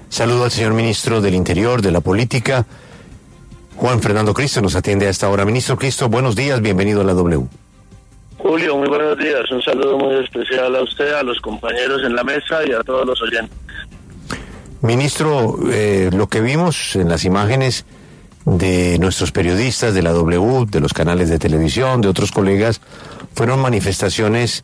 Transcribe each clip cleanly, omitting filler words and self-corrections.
Saludo al señor ministro del Interior, de la Política, Juan Fernando Cristo, nos atiende a esta hora. Ministro Cristo, buenos días, bienvenido a la W. Julio, muy buenos días. Un saludo muy especial a usted, a los compañeros en la mesa y a todos los oyentes. Ministro, lo que vimos en las imágenes de nuestros periodistas de la W, de los canales de televisión, de otros colegas, fueron manifestaciones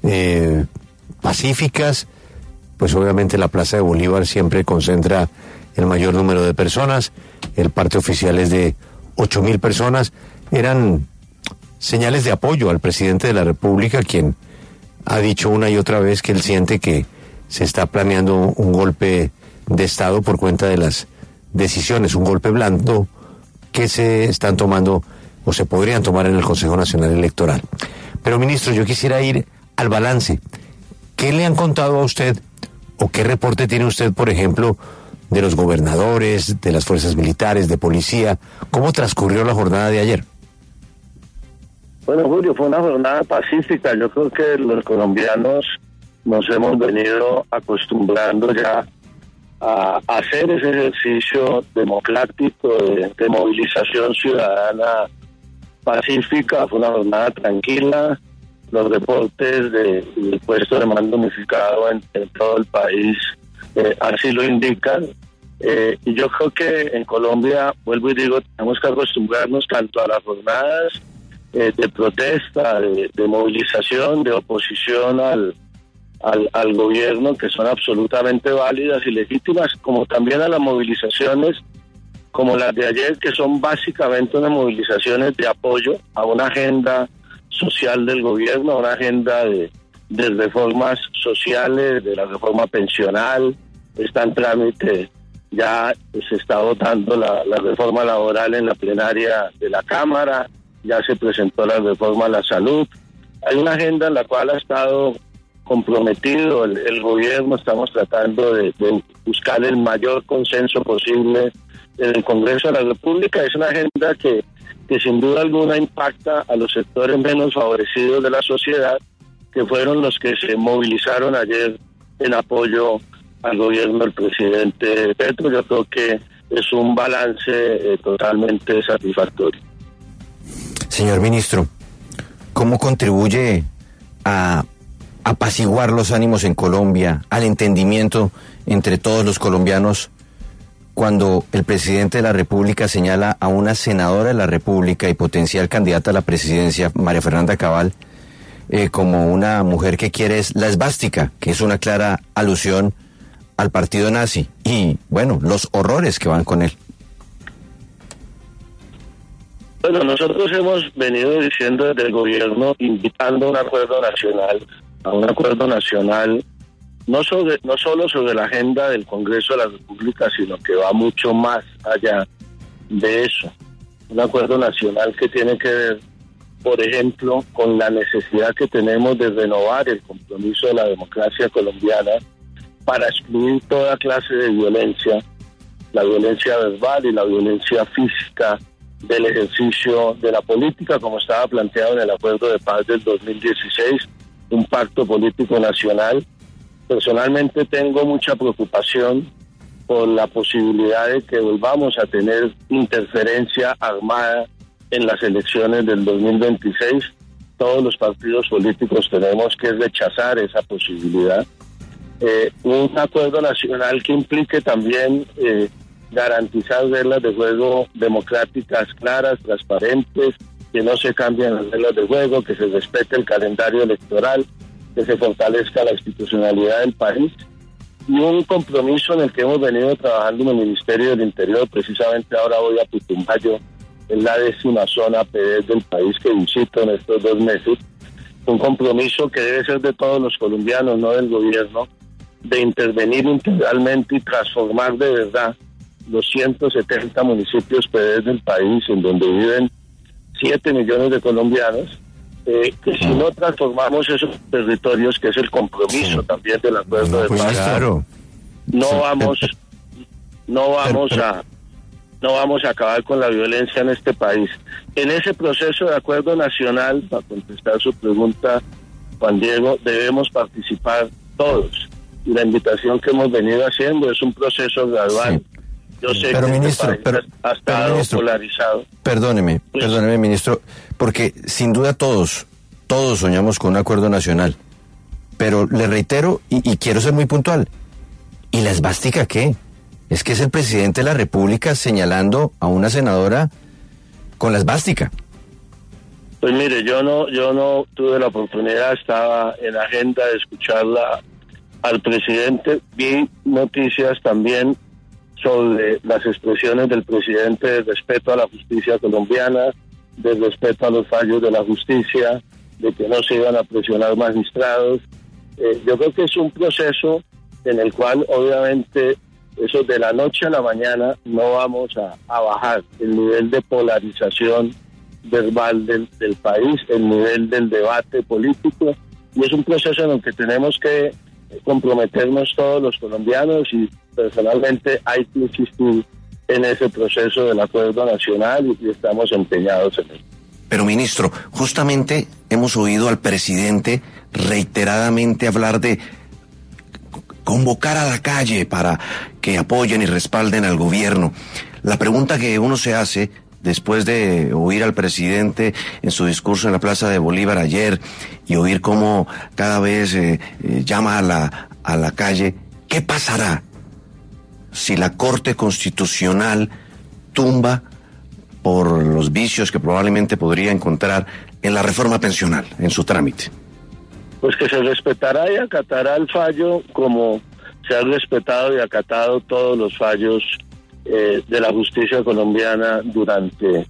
pacíficas. Pues obviamente la Plaza de Bolívar siempre concentra el mayor número de personas, el parte oficial es de 8.000 personas, eran señales de apoyo al presidente de la República, quien ha dicho una y otra vez que él siente que se está planeando un golpe de Estado por cuenta de las decisiones, un golpe blando que se están tomando o se podrían tomar en el Consejo Nacional Electoral. Pero ministro, yo quisiera ir al balance. ¿Qué le han contado a usted o qué reporte tiene usted, por ejemplo, de los gobernadores, de las fuerzas militares, de policía? ¿Cómo transcurrió la jornada de ayer? Bueno, Julio, fue una jornada pacífica. Yo creo que los colombianos nos hemos venido acostumbrando ya a hacer ese ejercicio democrático de movilización ciudadana pacífica. Fue una jornada tranquila. Los reportes del puesto de mando unificado en todo el país así lo indican. Y yo creo que en Colombia, vuelvo y digo, tenemos que acostumbrarnos tanto a las jornadas de protesta, de movilización, de oposición al gobierno, que son absolutamente válidas y legítimas, como también a las movilizaciones como las de ayer, que son básicamente unas movilizaciones de apoyo a una agenda social del gobierno, a una agenda de reformas sociales, de la reforma pensional. Está en trámite, ya se está votando la reforma laboral en la plenaria de la Cámara, ya se presentó la reforma a la salud. Hay una agenda en la cual ha estado comprometido el gobierno. Estamos tratando de buscar el mayor consenso posible en el Congreso de la República. Es una agenda que sin duda alguna impacta a los sectores menos favorecidos de la sociedad, que fueron los que se movilizaron ayer en apoyo al gobierno del presidente Petro. Yo creo que es un balance totalmente satisfactorio. Señor ministro, ¿cómo contribuye a apaciguar los ánimos en Colombia, al entendimiento entre todos los colombianos, cuando el presidente de la República señala a una senadora de la República y potencial candidata a la presidencia, María Fernanda Cabal, como una mujer que quiere la esvástica, que es una clara alusión al partido nazi, y bueno, los horrores que van con él? Bueno, nosotros hemos venido diciendo desde el gobierno, invitando a un acuerdo nacional, no solo sobre la agenda del Congreso de la República, sino que va mucho más allá de eso. Un acuerdo nacional que tiene que ver, por ejemplo, con la necesidad que tenemos de renovar el compromiso de la democracia colombiana para excluir toda clase de violencia, la violencia verbal y la violencia física del ejercicio de la política, como estaba planteado en el Acuerdo de Paz del 2016, un pacto político nacional. Personalmente tengo mucha preocupación por la posibilidad de que volvamos a tener interferencia armada en las elecciones del 2026. Todos los partidos políticos tenemos que rechazar esa posibilidad. Un acuerdo nacional que implique también garantizar reglas de juego democráticas claras, transparentes, que no se cambien las reglas de juego, que se respete el calendario electoral, que se fortalezca la institucionalidad del país, y un compromiso en el que hemos venido trabajando en el Ministerio del Interior. Precisamente ahora voy a Putumayo, en la 10ª zona PD del país que visito en estos 2 meses. Un compromiso que debe ser de todos los colombianos, no del gobierno, de intervenir integralmente y transformar de verdad los 170 municipios PD del país, en donde viven 7 millones de colombianos, que si no transformamos esos territorios, que es el compromiso también del acuerdo de paz, claro, no vamos a acabar con la violencia en este país. En ese proceso de acuerdo nacional, para contestar su pregunta, Juan Diego, debemos participar todos, y la invitación que hemos venido haciendo es un proceso gradual. Sí. Yo sé Pero, que ministro, este país ha estado ministro, polarizado. Perdóneme, ministro, porque sin duda todos soñamos con un acuerdo nacional. Pero le reitero, y quiero ser muy puntual, ¿y la esvástica qué? Es que es el presidente de la República señalando a una senadora con la esvástica. Pues mire, yo no tuve la oportunidad, estaba en la agenda de escucharla al presidente. Vi noticias también sobre las expresiones del presidente de respeto a la justicia colombiana, de respeto a los fallos de la justicia, de que no se iban a presionar magistrados. Yo creo que es un proceso en el cual obviamente eso de la noche a la mañana no vamos a bajar el nivel de polarización verbal del país, el nivel del debate político, y es un proceso en el que tenemos que comprometernos todos los colombianos, y personalmente hay que insistir en ese proceso del acuerdo nacional y estamos empeñados en él. Pero, ministro, justamente hemos oído al presidente reiteradamente hablar de convocar a la calle para que apoyen y respalden al gobierno. La pregunta que uno se hace después de oír al presidente en su discurso en la Plaza de Bolívar ayer y oír cómo cada vez llama a la calle, ¿qué pasará si la Corte Constitucional tumba por los vicios que probablemente podría encontrar en la reforma pensional, en su trámite? Pues que se respetará y acatará el fallo como se han respetado y acatado todos los fallos de la justicia colombiana durante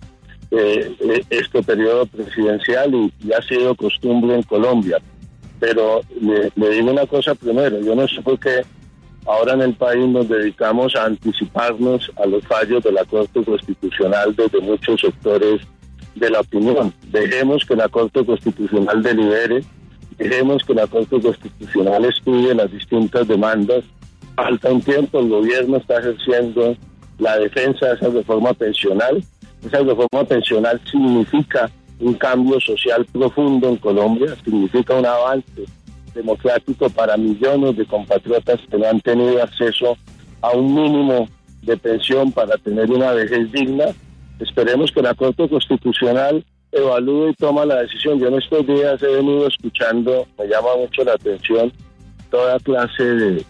este periodo presidencial y ha sido costumbre en Colombia. Pero le digo una cosa primero, yo no sé por qué ahora en el país nos dedicamos a anticiparnos a los fallos de la Corte Constitucional desde muchos sectores de la opinión. Dejemos que la Corte Constitucional delibere, dejemos que la Corte Constitucional estudie las distintas demandas. Falta un tiempo, el gobierno está ejerciendo la defensa de esa reforma pensional. Esa reforma pensional significa un cambio social profundo en Colombia, significa un avance democrático para millones de compatriotas que no han tenido acceso a un mínimo de pensión para tener una vejez digna. Esperemos que la Corte Constitucional evalúe y toma la decisión. Yo en estos días he venido escuchando, me llama mucho la atención, toda clase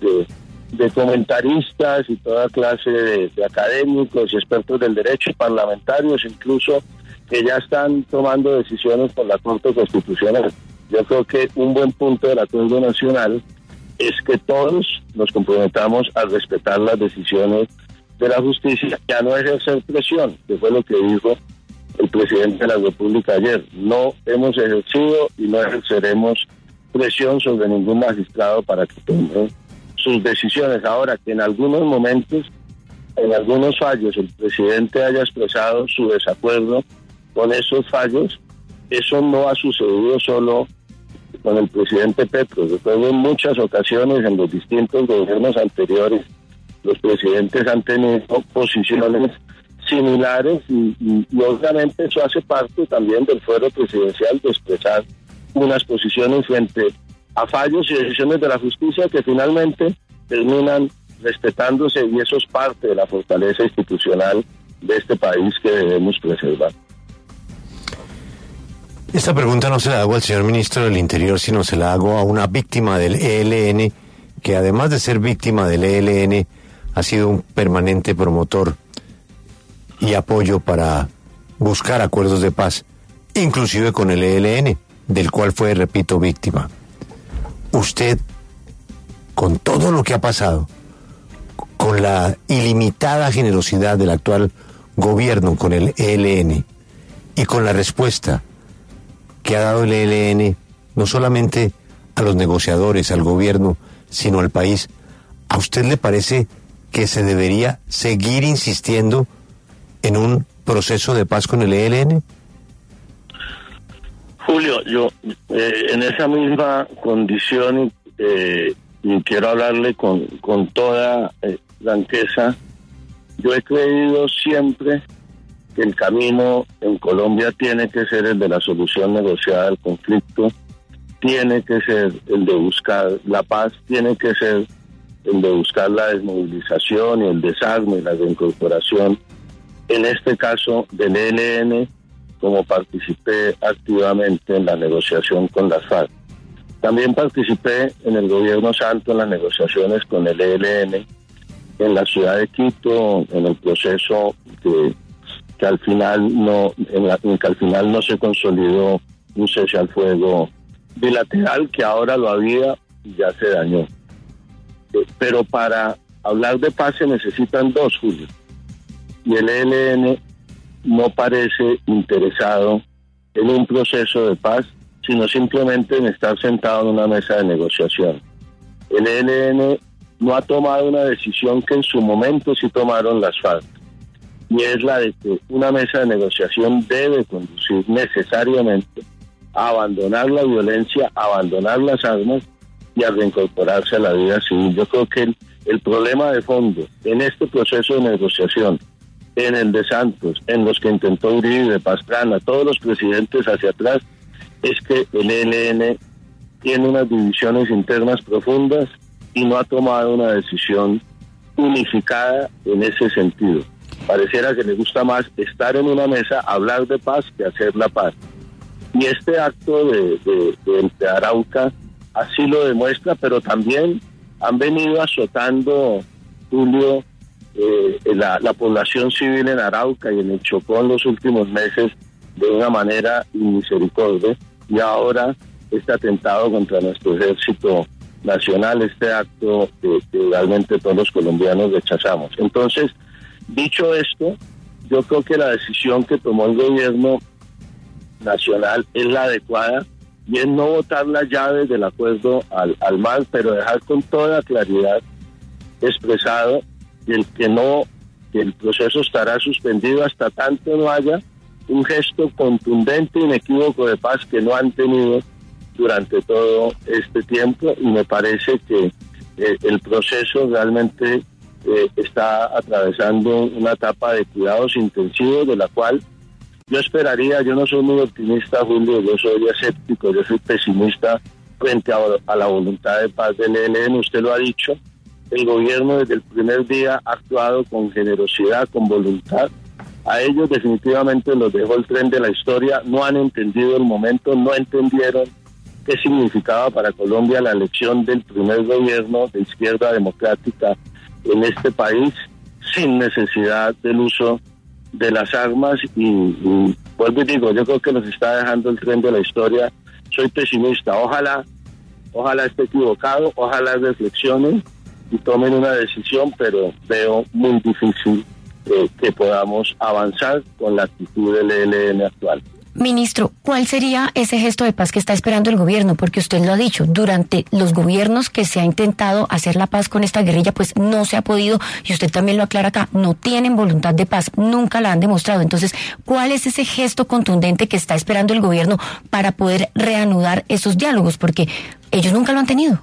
de comentaristas y toda clase de académicos y expertos del derecho, parlamentarios incluso, que ya están tomando decisiones por la Corte Constitucional. Yo creo que un buen punto del acuerdo nacional es que todos nos comprometamos a respetar las decisiones de la justicia y a no ejercer presión, que fue lo que dijo el presidente de la República ayer. No hemos ejercido y no ejerceremos presión sobre ningún magistrado para que tome sus decisiones. Ahora, que en algunos momentos, en algunos fallos, el presidente haya expresado su desacuerdo con esos fallos, eso no ha sucedido solo con el presidente Petro. Recuerdo en muchas ocasiones en los distintos gobiernos anteriores, los presidentes han tenido posiciones similares y obviamente eso hace parte también del fuero presidencial de expresar unas posiciones frente a fallos y decisiones de la justicia que finalmente terminan respetándose, y eso es parte de la fortaleza institucional de este país que debemos preservar. Esta pregunta no se la hago al señor ministro del Interior, sino se la hago a una víctima del ELN, que además de ser víctima del ELN, ha sido un permanente promotor y apoyo para buscar acuerdos de paz, inclusive con el ELN, del cual fue, repito, víctima. Usted, con todo lo que ha pasado, con la ilimitada generosidad del actual gobierno con el ELN y con la respuesta que ha dado el ELN, no solamente a los negociadores, al gobierno, sino al país, ¿a usted le parece que se debería seguir insistiendo en un proceso de paz con el ELN? Julio, yo en esa misma condición y quiero hablarle con toda franqueza, yo he creído siempre que el camino en Colombia tiene que ser el de la solución negociada del conflicto, tiene que ser el de buscar la paz, tiene que ser el de buscar la desmovilización y el desarme y la reincorporación, en este caso del ELN, como participé activamente en la negociación con las FARC. También participé en el gobierno Santos en las negociaciones con el ELN en la ciudad de Quito, en el proceso que al final no se consolidó un cese al fuego bilateral, que ahora lo había y ya se dañó. Pero para hablar de paz se necesitan dos, Julio, y el ELN no parece interesado en un proceso de paz, sino simplemente en estar sentado en una mesa de negociación. El ELN no ha tomado una decisión que en su momento sí tomaron las FARC, y es la de que una mesa de negociación debe conducir necesariamente a abandonar la violencia, a abandonar las armas y a reincorporarse a la vida civil. Yo creo que el problema de fondo en este proceso de negociación, en el de Santos, en los que intentó Uribe, de Pastrana, todos los presidentes hacia atrás, es que el ELN tiene unas divisiones internas profundas y no ha tomado una decisión unificada en ese sentido. Pareciera que le gusta más estar en una mesa, hablar de paz, que hacer la paz. Y este acto de Arauca así lo demuestra, pero también han venido azotando, Julio, la población civil en Arauca y en el Chocó en los últimos meses de una manera inmisericordia, y ahora este atentado contra nuestro ejército nacional, este acto que realmente todos los colombianos rechazamos. Entonces, dicho esto, yo creo que la decisión que tomó el gobierno nacional es la adecuada, y es no votar las llaves del acuerdo al MAS, pero dejar con toda claridad expresado que el proceso estará suspendido hasta tanto no haya un gesto contundente e inequívoco de paz que no han tenido durante todo este tiempo, y me parece que el proceso realmente está atravesando una etapa de cuidados intensivos, de la cual yo esperaría. Yo no soy muy optimista, Julio, yo soy escéptico, yo soy pesimista frente a la voluntad de paz del ELN. Usted lo ha dicho, el gobierno desde el primer día ha actuado con generosidad, con voluntad. A ellos definitivamente los dejó el tren de la historia, no han entendido el momento, no entendieron qué significaba para Colombia la elección del primer gobierno de izquierda democrática en este país, sin necesidad del uso de las armas, y vuelvo y digo, yo creo que nos está dejando el tren de la historia. Soy pesimista, ojalá esté equivocado, ojalá reflexionen y tomen una decisión, pero veo muy difícil que podamos avanzar con la actitud del ELN actual. Ministro, ¿cuál sería ese gesto de paz que está esperando el gobierno? Porque usted lo ha dicho, durante los gobiernos que se ha intentado hacer la paz con esta guerrilla, pues no se ha podido, y usted también lo aclara acá, no tienen voluntad de paz, nunca la han demostrado. Entonces, ¿cuál es ese gesto contundente que está esperando el gobierno para poder reanudar esos diálogos? Porque ellos nunca lo han tenido.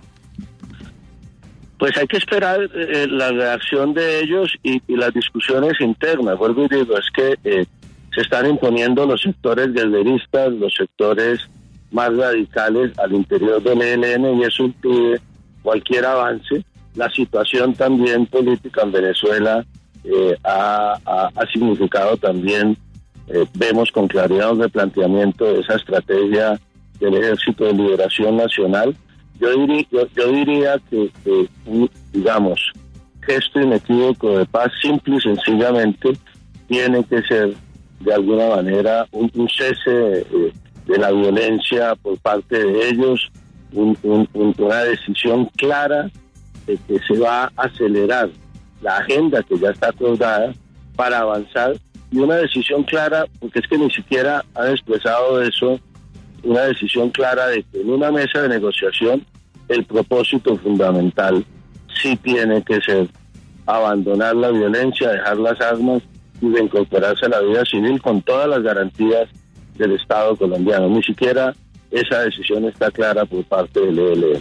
Pues hay que esperar la reacción de ellos y las discusiones internas. Vuelvo y digo, es que se están imponiendo los sectores guerreristas, los sectores más radicales al interior del ELN, y eso impide cualquier avance. La situación también política en Venezuela ha significado también, vemos con claridad un replanteamiento de esa estrategia del Ejército de Liberación Nacional. Yo diría que digamos, gesto inequívoco de paz, simple y sencillamente, tiene que ser de alguna manera un cese de la violencia por parte de ellos, una decisión clara de que se va a acelerar la agenda que ya está acordada para avanzar, y una decisión clara, porque es que ni siquiera han expresado eso, una decisión clara de que en una mesa de negociación el propósito fundamental sí tiene que ser abandonar la violencia, dejar las armas y reincorporarse a la vida civil con todas las garantías del Estado colombiano. Ni siquiera esa decisión está clara por parte del ELN.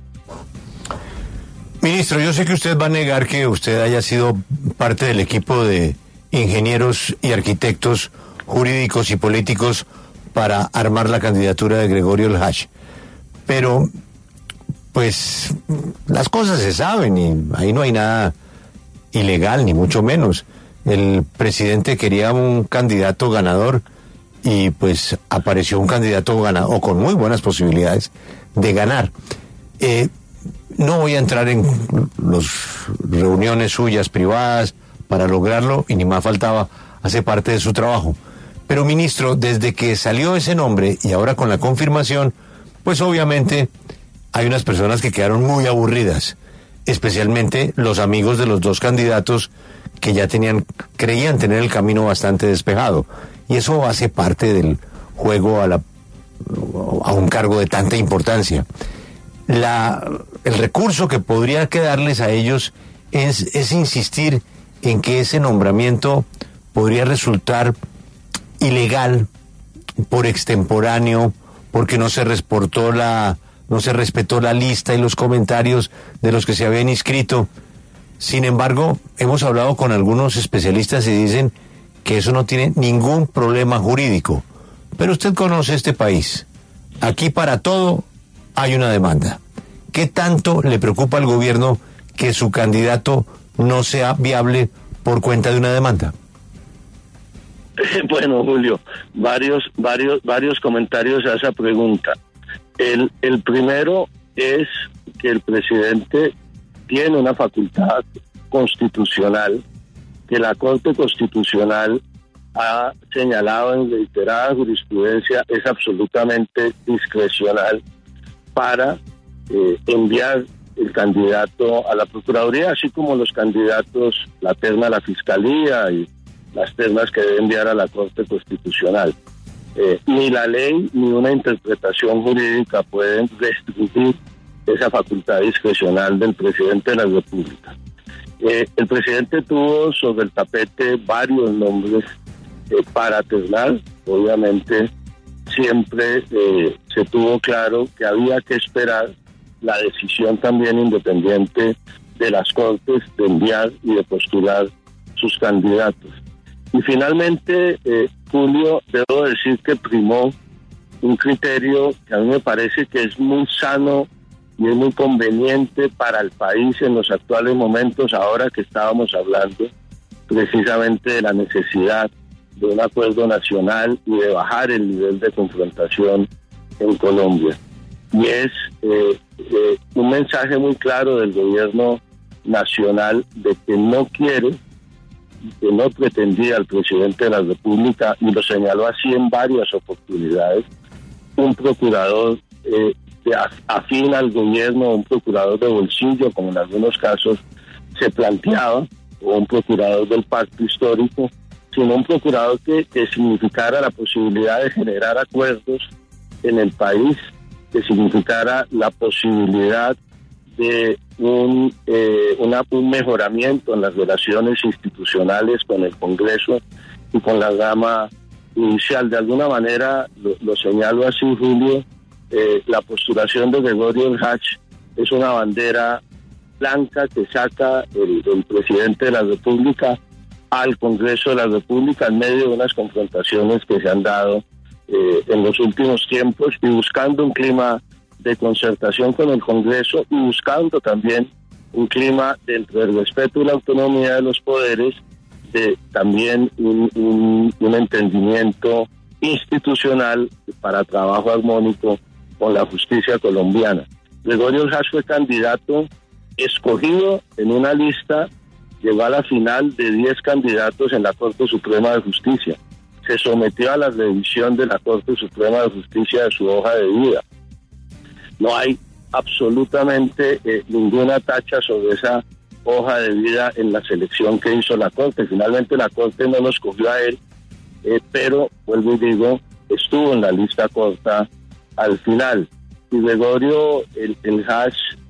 Ministro, yo sé que usted va a negar que usted haya sido parte del equipo de ingenieros y arquitectos jurídicos y políticos para armar la candidatura de Gregorio El Hach, pero pues las cosas se saben y ahí no hay nada ilegal, ni mucho menos. El presidente quería un candidato ganador y pues apareció un candidato ganador, o con muy buenas posibilidades de ganar. No voy a entrar en las reuniones suyas privadas para lograrlo, y ni más faltaba, hace parte de su trabajo. Pero, ministro, desde que salió ese nombre y ahora con la confirmación, pues obviamente hay unas personas que quedaron muy aburridas, especialmente los amigos de los dos candidatos que ya creían tener el camino bastante despejado. Y eso hace parte del juego a un cargo de tanta importancia. El recurso que podría quedarles a ellos es insistir en que ese nombramiento podría resultar ilegal por extemporáneo, porque no se respetó la lista y los comentarios de los que se habían inscrito. Sin embargo, hemos hablado con algunos especialistas y dicen que eso no tiene ningún problema jurídico. Pero usted conoce este país. Aquí para todo hay una demanda. ¿Qué tanto le preocupa al gobierno que su candidato no sea viable por cuenta de una demanda? Bueno, Julio, varios comentarios a esa pregunta. El primero es que el presidente tiene una facultad constitucional que la Corte Constitucional ha señalado en reiterada jurisprudencia es absolutamente discrecional para enviar el candidato a la Procuraduría, así como los candidatos, la terna a la Fiscalía y las ternas que debe enviar a la Corte Constitucional. Ni la ley ni una interpretación jurídica pueden restringir esa facultad discrecional del presidente de la República. El presidente tuvo sobre el tapete varios nombres para ternar. Obviamente siempre se tuvo claro que había que esperar la decisión también independiente de las Cortes de enviar y de postular sus candidatos. Y finalmente, Julio, debo decir que primó un criterio que a mí me parece que es muy sano y es muy conveniente para el país en los actuales momentos, ahora que estábamos hablando precisamente de la necesidad de un acuerdo nacional y de bajar el nivel de confrontación en Colombia. Y es un mensaje muy claro del gobierno nacional de que no quiere, que no pretendía el presidente de la República, y lo señaló así en varias oportunidades, un procurador afín al gobierno, un procurador de bolsillo, como en algunos casos se planteaba, o un procurador del pacto histórico, sino un procurador que significara la posibilidad de generar acuerdos en el país, que significara la posibilidad de un mejoramiento en las relaciones institucionales con el Congreso y con la rama judicial. De alguna manera, lo señalo así, Julio, la postulación de Gregorio Orjach es una bandera blanca que saca el presidente de la República al Congreso de la República en medio de unas confrontaciones que se han dado en los últimos tiempos, y buscando un clima de concertación con el Congreso y buscando también un clima dentro del respeto y la autonomía de los poderes, de también un entendimiento institucional para trabajo armónico con la justicia colombiana. Gregorio Orjach fue candidato escogido en una lista, llegó a la final de 10 candidatos en la Corte Suprema de Justicia. Se sometió a la revisión de la Corte Suprema de Justicia de su hoja de vida. No hay absolutamente ninguna tacha sobre esa hoja de vida en la selección que hizo la Corte. Finalmente la Corte no lo escogió a él, pero, vuelvo y digo, estuvo en la lista corta al final. Y Gregorio Orjach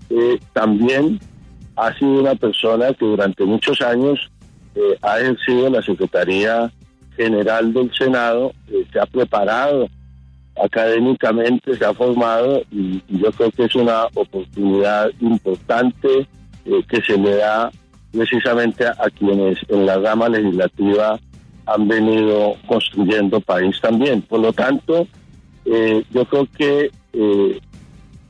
también ha sido una persona que durante muchos años ha ejercido la Secretaría General del Senado, se ha preparado académicamente, se ha formado, y yo creo que es una oportunidad importante que se le da precisamente a quienes en la rama legislativa han venido construyendo país también. Por lo tanto, yo creo que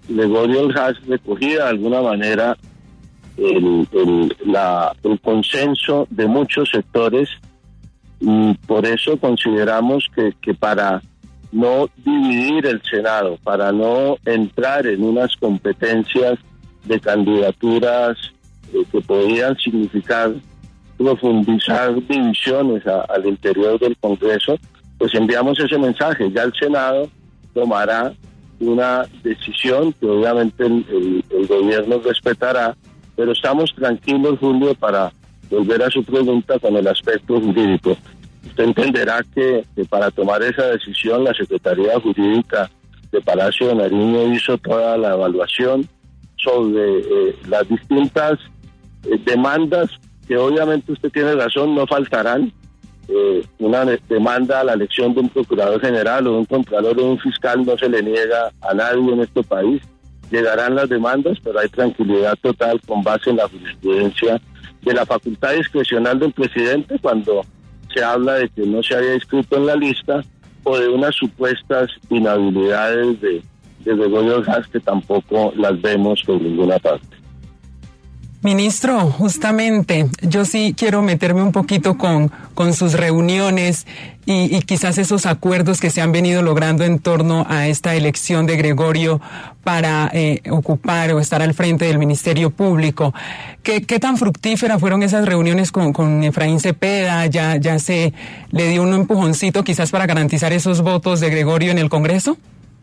Gregorio Ordaz recogía de alguna manera el consenso de muchos sectores, y por eso consideramos que para no dividir el Senado, para no entrar en unas competencias de candidaturas que podían significar profundizar divisiones al interior del Congreso, pues enviamos ese mensaje. Ya el Senado tomará una decisión que obviamente el gobierno respetará, pero estamos tranquilos, Julio, para volver a su pregunta con el aspecto jurídico. Usted entenderá que para tomar esa decisión la Secretaría Jurídica de Palacio de Nariño hizo toda la evaluación sobre las distintas demandas, que obviamente usted tiene razón, no faltarán. Una demanda a la elección de un procurador general o de un contralor o de un fiscal no se le niega a nadie en este país. Llegarán las demandas, pero hay tranquilidad total con base en la jurisprudencia de la facultad discrecional del presidente cuando se habla de que no se había inscrito en la lista, o de unas supuestas inhabilidades de Gregorio Ordaz, que tampoco las vemos por ninguna parte. Ministro, justamente, yo sí quiero meterme un poquito con sus reuniones y quizás esos acuerdos que se han venido logrando en torno a esta elección de Gregorio para ocupar o estar al frente del Ministerio Público. ¿Qué tan fructíferas fueron esas reuniones con Efraín Cepeda? ¿Ya se le dio un empujoncito quizás para garantizar esos votos de Gregorio en el Congreso?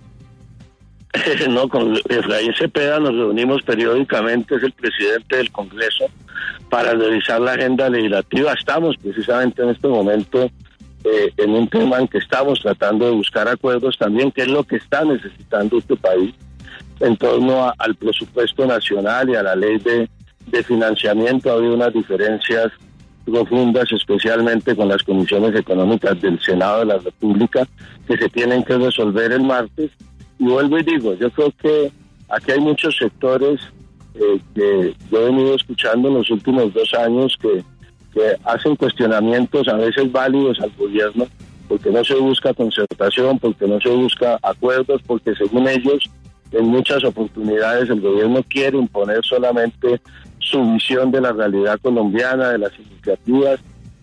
No, con Efraín Cepeda nos reunimos periódicamente, es el presidente del Congreso, para revisar la agenda legislativa. Estamos precisamente en este momento en un tema en que estamos tratando de buscar acuerdos también, que es lo que está necesitando este país en torno al presupuesto nacional y a la ley de financiamiento. Ha habido unas diferencias profundas, especialmente con las comisiones económicas del Senado de la República, que se tienen que resolver el martes. Y vuelvo y digo, yo creo que aquí hay muchos sectores que yo he venido escuchando en los últimos 2 años que hacen cuestionamientos a veces válidos al gobierno, porque no se busca concertación, porque no se busca acuerdos, porque según ellos en muchas oportunidades el gobierno quiere imponer solamente su visión de la realidad colombiana, de las iniciativas.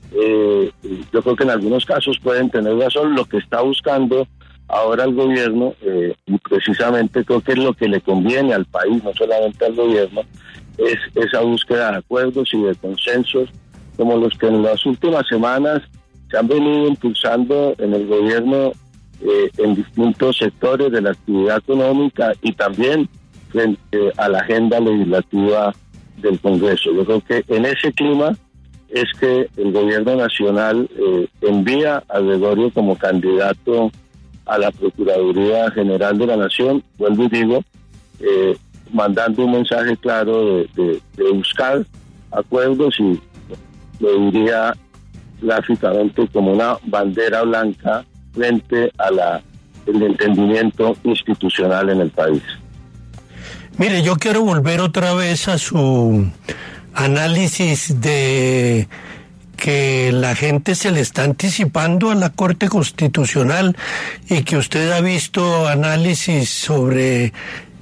Yo creo que en algunos casos pueden tener razón. Lo que está buscando ahora el gobierno, y precisamente creo que es lo que le conviene al país, no solamente al gobierno, es esa búsqueda de acuerdos y de consensos, como los que en las últimas semanas se han venido impulsando en el gobierno en distintos sectores de la actividad económica y también frente a la agenda legislativa del Congreso. Yo creo que en ese clima es que el gobierno nacional envía a Gregorio como candidato a la Procuraduría General de la Nación, vuelvo y digo, mandando un mensaje claro de buscar acuerdos, y lo diría gráficamente como una bandera blanca frente a el entendimiento institucional en el país. Mire, yo quiero volver otra vez a su análisis de que la gente se le está anticipando a la Corte Constitucional y que usted ha visto análisis sobre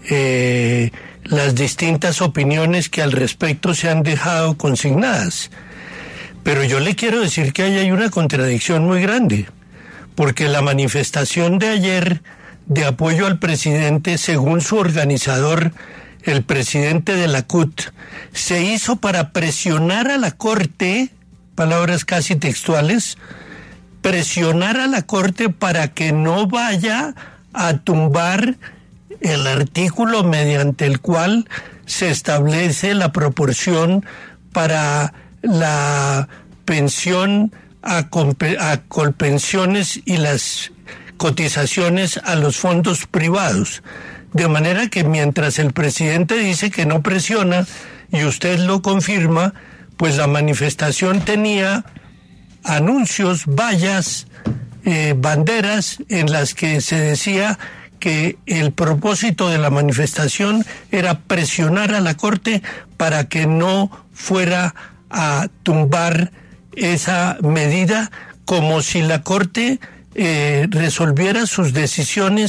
las distintas opiniones que al respecto se han dejado consignadas. Pero yo le quiero decir que ahí hay una contradicción muy grande, porque la manifestación de ayer de apoyo al presidente, según su organizador, el presidente de la CUT, se hizo para presionar a la Corte, palabras casi textuales, presionar a la Corte para que no vaya a tumbar el artículo mediante el cual se establece la proporción para la pensión a colpensiones y las cotizaciones a los fondos privados. De manera que mientras el presidente dice que no presiona y usted lo confirma, pues la manifestación tenía anuncios, vallas, banderas en las que se decía que el propósito de la manifestación era presionar a la Corte para que no fuera a tumbar esa medida, como si la Corte resolviera sus decisiones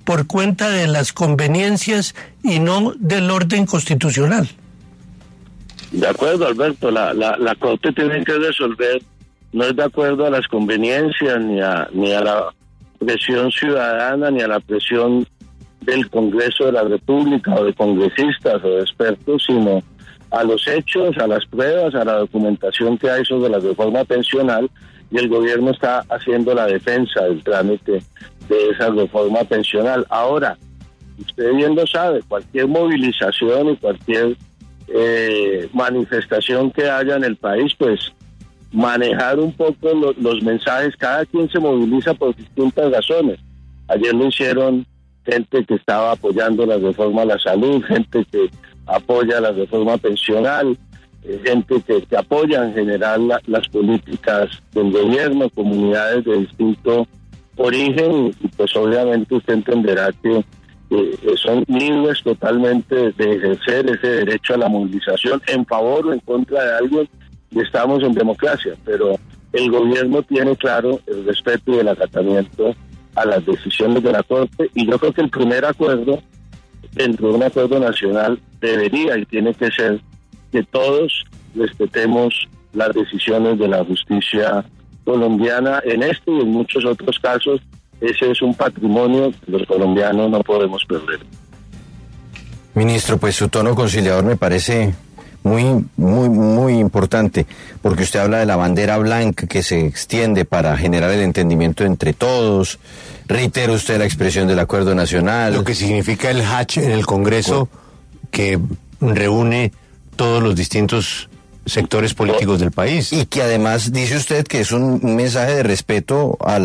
por cuenta de las conveniencias y no del orden constitucional. De acuerdo, Alberto, la Corte tiene que resolver, no es de acuerdo a las conveniencias ni a la presión ciudadana ni a la presión del Congreso de la República o de congresistas o de expertos, sino a los hechos, a las pruebas, a la documentación que hay sobre la reforma pensional, y el gobierno está haciendo la defensa del trámite de esa reforma pensional. Ahora, usted bien lo sabe, cualquier movilización y cualquier manifestación que haya en el país, pues manejar un poco los mensajes. Cada quien se moviliza por distintas razones. Ayer lo hicieron gente que estaba apoyando la reforma a la salud, gente que apoya la reforma pensional, gente que apoya en general las políticas del gobierno, comunidades de distinto origen, y pues obviamente usted entenderá que son libres totalmente de ejercer ese derecho a la movilización en favor o en contra de alguien, y estamos en democracia, pero el gobierno tiene claro el respeto y el acatamiento a las decisiones de la Corte, y yo creo que el primer acuerdo dentro de un acuerdo nacional debería y tiene que ser que todos respetemos las decisiones de la justicia colombiana en este y en muchos otros casos. Ese es un patrimonio que los colombianos no podemos perder. Ministro, pues su tono conciliador me parece muy importante, porque usted habla de la bandera blanca que se extiende para generar el entendimiento entre todos. Reitera usted la expresión del acuerdo nacional. Lo que significa el hatch en el Congreso, que reúne todos los distintos sectores políticos del país. Y que además dice usted que es un mensaje de respeto a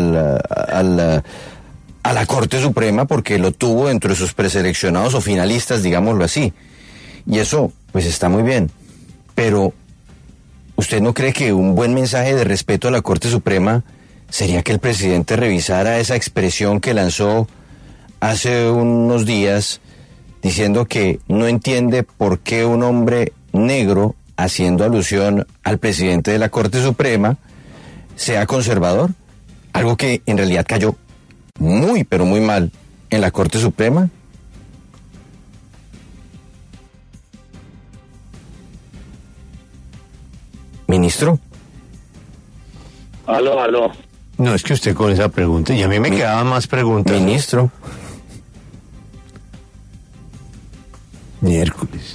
la Corte Suprema, porque lo tuvo dentro de sus preseleccionados o finalistas, digámoslo así. Y eso, pues está muy bien. Pero, ¿usted no cree que un buen mensaje de respeto a la Corte Suprema sería que el presidente revisara esa expresión que lanzó hace unos días, diciendo que no entiende por qué un hombre negro, haciendo alusión al presidente de la Corte Suprema, sea conservador? Algo que en realidad cayó muy, pero muy mal en la Corte Suprema. Ministro. Aló. No, es que usted con esa pregunta, y a mí me quedaban más preguntas. Ministro. Miércoles.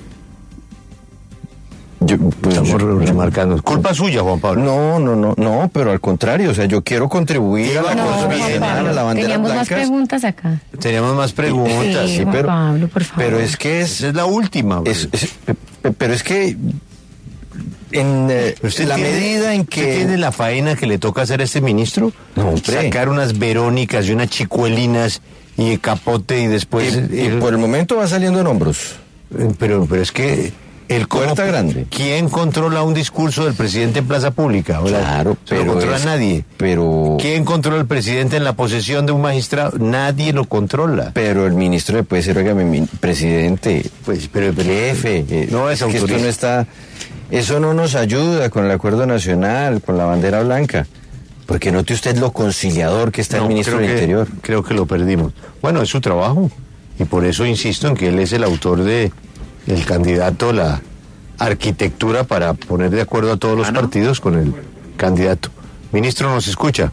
Estamos remarcando. Culpa suya, Juan Pablo. No, pero al contrario, o sea, yo quiero contribuir a la a la bandera Teníamos blanca. Más preguntas acá. Teníamos más preguntas, sí, pero Pablo, por favor. Pero es que esa es la última. Pero es que en la medida en que... ¿Usted tiene la faena que le toca hacer a este ministro? No, hombre. Sacar unas Verónicas y unas Chicuelinas y capote y después... Y por el momento va saliendo en hombros. Pero es que... Puerta grande. ¿Quién controla un discurso del presidente en plaza pública? Claro, pero no controla nadie. Pero ¿quién controla al presidente en la posesión de un magistrado? Nadie lo controla. Pero el ministro le puede decir, oiga, mi presidente, pero jefe, no es que autoridad. esto no está, eso no nos ayuda con el acuerdo nacional, con la bandera blanca. Porque note usted lo conciliador que está el ministro del Interior. Creo que lo perdimos. Bueno, es su trabajo y por eso insisto en que él es el autor de el candidato, la arquitectura para poner de acuerdo a todos los partidos con el candidato. Ministro, ¿nos escucha?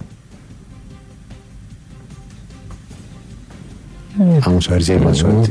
Vamos a ver si hay más suerte.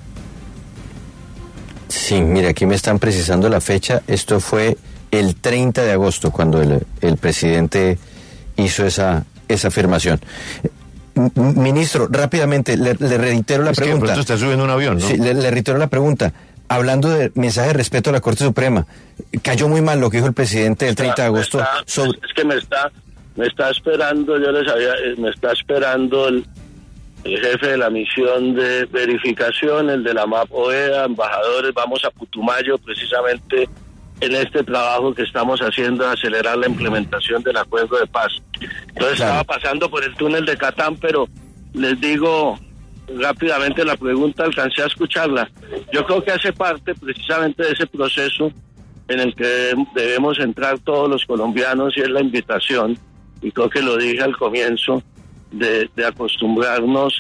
Sí, mira, aquí me están precisando la fecha. Esto fue el 30 de agosto cuando el presidente hizo esa afirmación. Ministro, rápidamente, le reitero la pregunta. Que pronto está subiendo un avión, ¿no? Sí, le reitero la pregunta. Hablando de mensaje de respeto a la Corte Suprema, cayó muy mal lo que dijo el presidente el 30 de agosto. Es que me está esperando, me está esperando el jefe de la misión de verificación, el de la MAP OEA, embajadores, vamos a Putumayo precisamente en este trabajo que estamos haciendo de acelerar la implementación del acuerdo de paz. Entonces estaba pasando por el túnel de Catán, pero les digo rápidamente la pregunta, alcancé a escucharla. Yo creo que hace parte precisamente de ese proceso en el que debemos entrar todos los colombianos, y es la invitación, y creo que lo dije al comienzo, de acostumbrarnos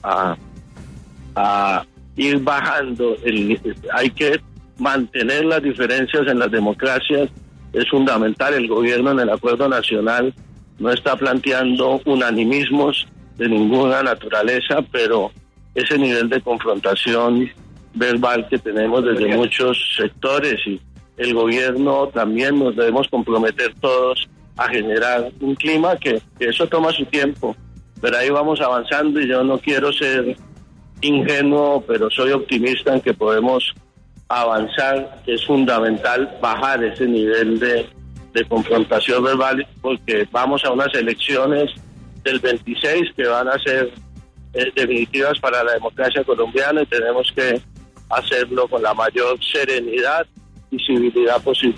a ir bajando. Hay que mantener las diferencias en las democracias, es fundamental. El gobierno en el acuerdo nacional no está planteando unanimismos de ninguna naturaleza, pero ese nivel de confrontación verbal que tenemos desde muchos sectores, y el gobierno también nos debemos comprometer todos a generar un clima que eso toma su tiempo, pero ahí vamos avanzando, y yo no quiero ser ingenuo, pero soy optimista en que podemos avanzar. Es fundamental bajar ese nivel de confrontación verbal, porque vamos a unas elecciones del 26 que van a ser definitivas para la democracia colombiana, y tenemos que hacerlo con la mayor serenidad y civilidad posible.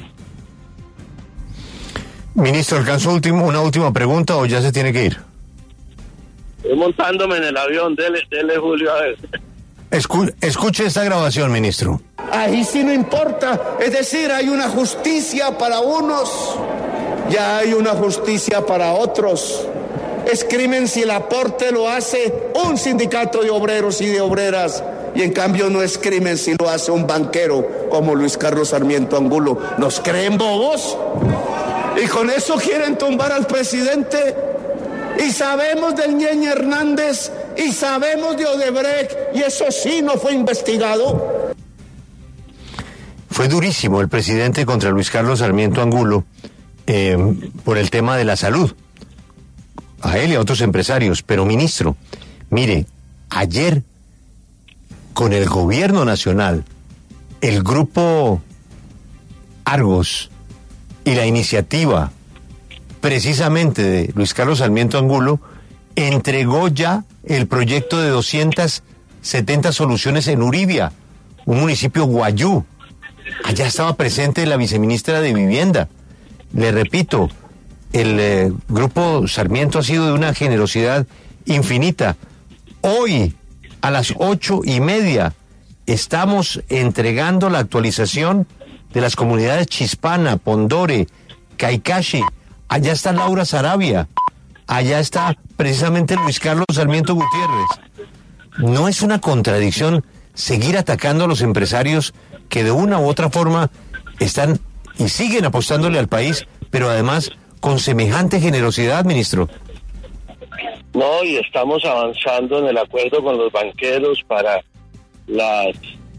Ministro, ¿alcanzó una última pregunta o ya se tiene que ir? Estoy montándome en el avión, dele Julio, a ver. Escuche esta grabación, ministro. Ahí sí no importa, es decir, hay una justicia para unos, ya hay una justicia para otros. Es crimen si el aporte lo hace un sindicato de obreros y de obreras, y en cambio no es crimen si lo hace un banquero como Luis Carlos Sarmiento Angulo. ¿Nos creen bobos? Y con eso quieren tumbar al presidente. Y sabemos del Ñeñe Hernández, y sabemos de Odebrecht, y eso sí no fue investigado. Fue durísimo el presidente contra Luis Carlos Sarmiento Angulo por el tema de la salud, a él y a otros empresarios. Pero, ministro, mire, ayer con el gobierno nacional, el grupo Argos y la iniciativa precisamente de Luis Carlos Sarmiento Angulo entregó ya el proyecto de 270 soluciones en Uribia, un municipio guayú. Allá estaba presente la viceministra de Vivienda. Le repito, el grupo Sarmiento ha sido de una generosidad infinita. Hoy, a las 8:30, estamos entregando la actualización de las comunidades Chispana, Pondore, Caicashi. Allá está Laura Sarabia, allá está precisamente Luis Carlos Sarmiento Gutiérrez. ¿No es una contradicción seguir atacando a los empresarios que de una u otra forma están y siguen apostándole al país, pero además con semejante generosidad, ministro? No, y estamos avanzando en el acuerdo con los banqueros para las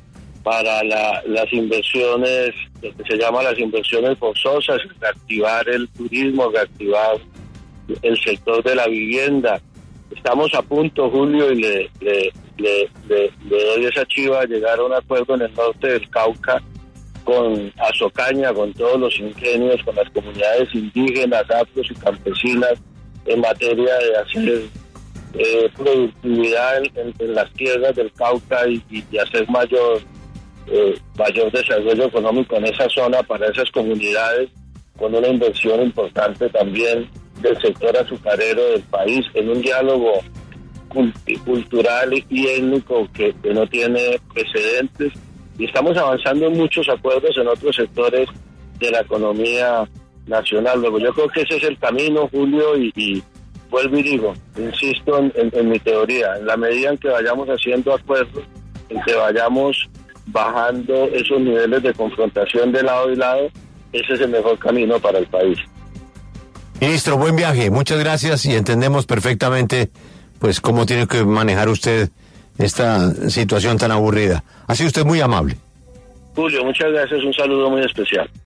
inversiones, lo que se llama las inversiones forzosas, reactivar el turismo, reactivar el sector de la vivienda. Estamos a punto, Julio, y le doy esa chiva, a llegar a un acuerdo en el norte del Cauca con Azocaña, con todos los ingenios, con las comunidades indígenas, afros y campesinas, en materia de hacer productividad en las tierras del Cauca y hacer mayor desarrollo económico en esa zona para esas comunidades, con una inversión importante también del sector azucarero del país, en un diálogo cultural y étnico que no tiene precedentes, y estamos avanzando en muchos acuerdos en otros sectores de la economía nacional. Luego yo creo que ese es el camino, Julio, y vuelvo y digo, insisto en mi teoría, en la medida en que vayamos haciendo acuerdos, en que vayamos bajando esos niveles de confrontación de lado y lado, ese es el mejor camino para el país. Ministro, buen viaje, muchas gracias, y entendemos perfectamente pues cómo tiene que manejar usted esta situación tan aburrida. Ha sido usted muy amable. Julio, muchas gracias, un saludo muy especial.